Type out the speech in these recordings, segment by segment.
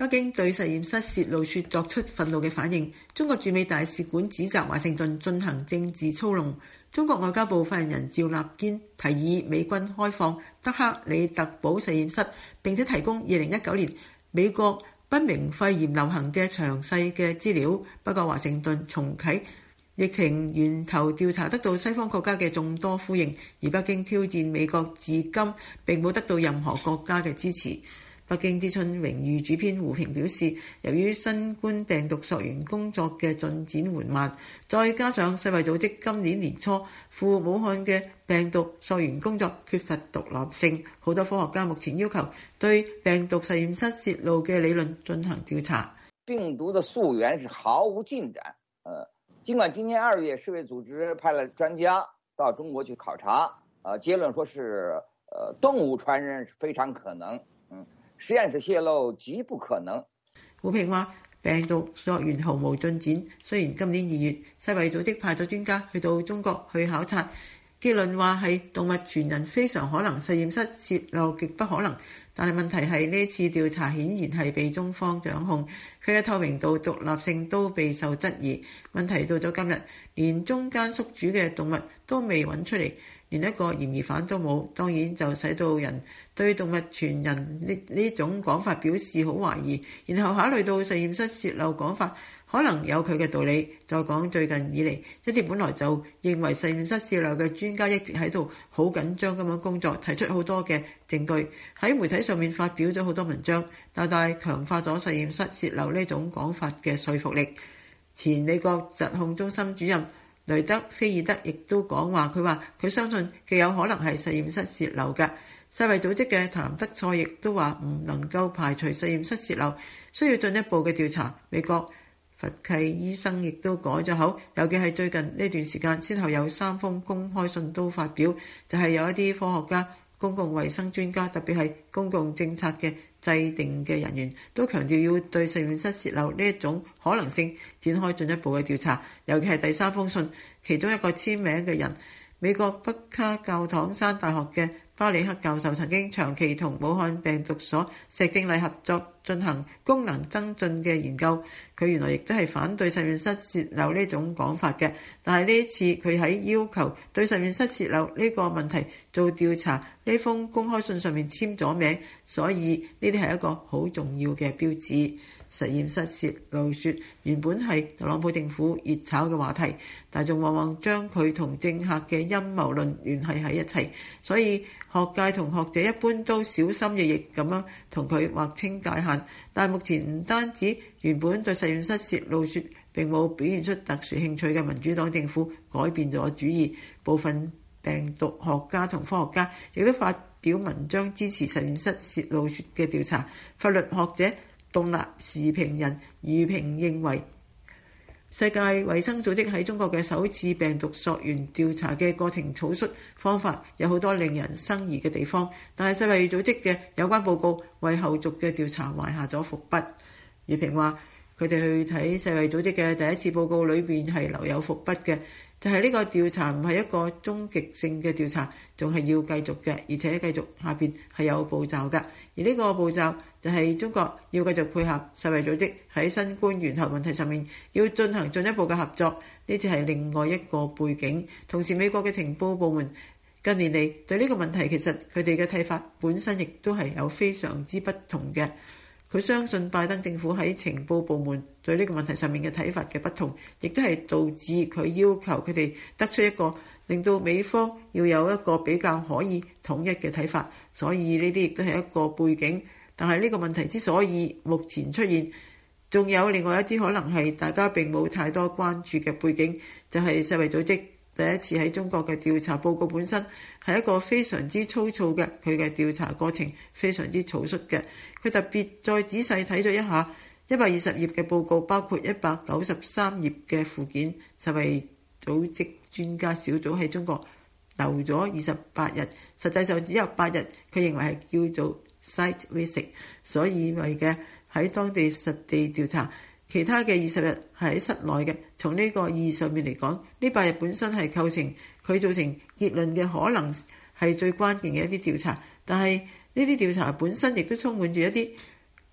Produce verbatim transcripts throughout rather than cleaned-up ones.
北京對實驗室泄露說作出憤怒嘅反應。中國駐美大使館指責華盛頓進行政治操弄。中國外交部發言人趙立堅提議美軍開放德克里特堡實驗室，並且提供二零一九年美國不明肺炎流行嘅詳細嘅資料。不過華盛頓重啟疫情源頭調查得到西方國家嘅眾多呼應，而北京挑戰美國至今並冇得到任何國家嘅支持。北京之春榮譽主編胡平表示，由於新冠病毒溯源工作嘅進展緩慢，再加上世衛組織今年年初赴武漢嘅病毒溯源工作缺乏獨立性，好多科學家目前要求對病毒實驗室泄露嘅理論進行調查。 病毒的溯源是毫無進展。呃，儘管今年二月世衛組織派了專家到中國去考察，呃，結論說是呃動物傳染非常可能。嗯。實驗室泄露極不可能。 胡平話：病毒溯源毫無進展。雖然今年二月世衛組織派咗專家去到中國去考察，結論話係動物傳人非常可能，實驗室泄漏極不可能。但係問題係呢次調查顯然係被中方掌控，佢嘅透明度、獨立性都備受質疑。問題到咗今日，連中間宿主嘅動物都未揾出嚟，連一個嫌疑犯都冇，當然就使到人對動物傳人呢呢種講法表示好懷疑。然後考慮到實驗室泄漏講法可能有佢嘅道理，再講最近以嚟一啲本來就認為實驗室泄漏嘅專家一直喺度好緊張咁樣工作，提出好多嘅證據，喺媒體上面發表咗好多文章，大大強化咗實驗室泄漏呢種講法嘅說服力。前美國疾控中心主任雷德菲爾德亦都講話，佢話佢相信極有可能係實驗室泄漏嘅。世衛組織嘅譚德塞亦都話唔能夠排除實驗室泄漏，需要進一步嘅調查。美國佛契醫生亦都改咗口，尤其係最近呢段時間，先後有三封公開信都發表，就係、是、有一啲科學家、公共衛生專家，特別係公共政策嘅制定嘅人員，都強調要對實驗室泄漏呢一種可能性展開進一步嘅調查。尤其係第三封信，其中一個簽名嘅人，美國北卡教堂山大學嘅巴里克教授曾經長期同武漢病毒所石正麗合作進行功能增進嘅研究，佢原來亦都係反對實驗室泄漏呢種講法嘅。但係呢一次佢喺要求對實驗室泄漏呢個問題做調查呢封公開信上面簽咗名，所以呢啲係一個好重要嘅標誌。實驗室泄漏說原本係特朗普政府熱炒嘅話題，大眾往往將佢同政客嘅陰謀論聯繫喺一齊，所以學界同學者一般都小心翼翼咁樣同佢劃清界限。但目前唔單止原本對實驗室泄漏說並冇表現出特殊興趣嘅民主黨政府改變咗主意，部分病毒學家同科學家亦都發表文章支持實驗室泄漏說嘅調查。法律學者獨立時評人余平認為，世界衛生組織喺中國嘅首次病毒溯源調查嘅過程草率方法有好多令人生疑嘅地方，但係世衛組織嘅有關報告為後續嘅調查埋下咗伏筆。余平話，佢哋去睇世衛組織嘅第一次報告裏邊係留有伏筆嘅，就係、是、呢個調查唔係一個終極性嘅調查，仲係要繼續嘅，而且繼續下邊係有步驟嘅。而呢個步驟就係中國要繼續配合世衛組織喺新冠源頭問題上面要進行進一步嘅合作，呢只係另外一個背景。同時美國嘅情報部門近年嚟對呢個問題其實佢哋嘅睇法本身亦都係有非常之不同嘅。佢相信拜登政府喺情報部門對呢個問題上面嘅睇法嘅不同，亦都係導致佢要求佢哋得出一個令到美方要有一個比較可以統一嘅睇法。所以呢啲亦都係一個背景。但係呢個問題之所以目前出現，仲有另外一啲可能係大家並冇太多關注嘅背景，就係世衛組織第一次喺中國嘅調查報告本身係一個非常之粗糙嘅，佢嘅調查過程非常之草率嘅。佢特別再仔細睇咗一下一百二十頁嘅報告，包括一百九十三頁嘅附件。世衛組織專家小組喺中國留咗二十八日，實際上只有八日，佢認為係叫做 site visit， 所以為嘅喺當地實地調查。其他嘅二十日係喺室內嘅。從呢個意義上面嚟講，呢八日本身係構成佢造成結論嘅可能係最關鍵嘅一啲調查。但係呢啲調查本身亦都充滿住一啲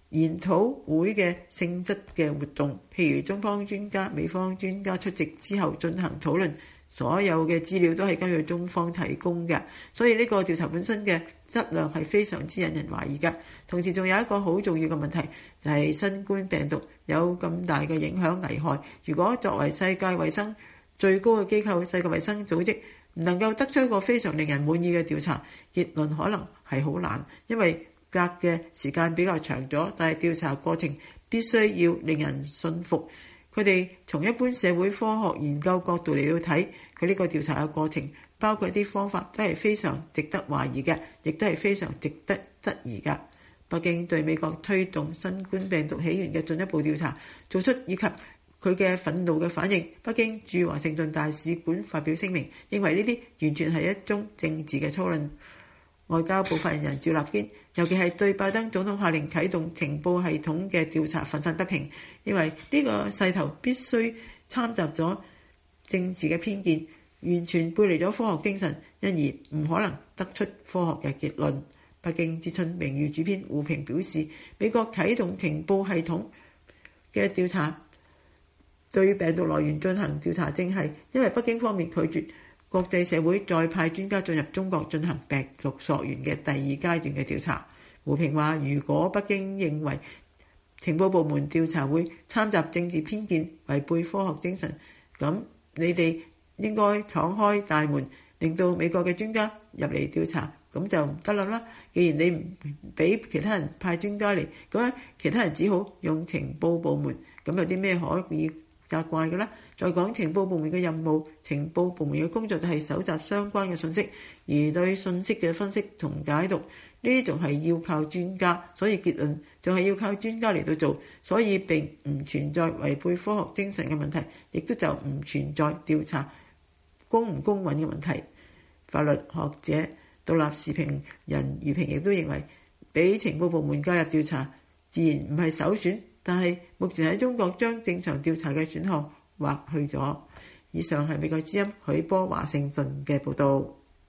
研討會嘅性質嘅活動，譬如中方專家、美方專家出席之後進行討論，所有嘅資料都係根據中方提供嘅，所以呢個調查本身嘅質量係非常之引人懷疑嘅。同時仲有一個好重要嘅問題，就係新冠病毒有咁大嘅影響危害，如果作為世界衛生最高嘅機構世界衛生組織唔能夠得出一個非常令人滿意嘅調查結論，可能係好難，因為隔嘅時間比較長咗，但係調查過程必須要令人信服。佢哋從一般社會科學研究角度嚟到睇，佢呢個調查嘅過程，包括一啲方法都係非常值得懷疑嘅，亦都係非常值得質疑嘅。北京對美國推動新冠病毒起源嘅進一步調查做出以及佢嘅憤怒嘅反應，北京駐華盛頓大使館發表聲明，認為呢啲完全係一宗政治嘅操論。外交部發言人趙立堅尤其係對拜登總統下令啟動情報系統嘅調查憤憤不平，認為呢個勢頭必須摻雜咗政治嘅偏見，完全背離咗科學精神，因而唔可能得出科學嘅結論。北京之春名譽主編胡平表示，美國啟動情報系統嘅調查，對病毒來源進行調查，正係因為北京方面拒絕國際社會再派專家進入中國進行病毒溯源嘅第二階段嘅調查。胡平話，如果北京認為情報部門調查會摻雜政治偏見，違背科學精神，咁你哋應該敞開大門，令到美國嘅專家入嚟調查，咁就唔得啦。既然你唔俾其他人派專家嚟，咁其他人只好用情報部門，咁有啲咩可以責怪嘅啦？再講情報部門嘅任務，情報部門嘅工作就係搜集相關嘅信息，而對信息嘅分析同解讀，呢啲仲係要靠專家，所以結論仲係要靠專家嚟到做，所以並唔存在違背科學精神嘅問題，亦都就唔存在調查公唔公允嘅問題。法律學者、獨立時評人余平亦都認為，俾情報部門介入調查自然唔係首選，但係目前喺中國將正常調查嘅選項劃去咗。以上係美國之音許波華盛頓嘅報導。